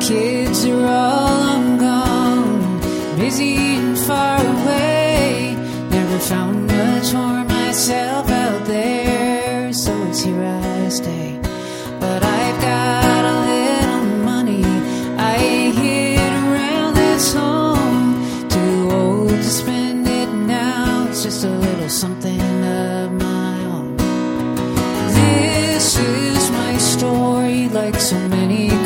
kids are all long gone, busy and far away. Never found much for myself out there, so it's here I stay. But I've got a little money I hid around this home. Too old to spend it now, it's just a little something of my own. This is my story, like so many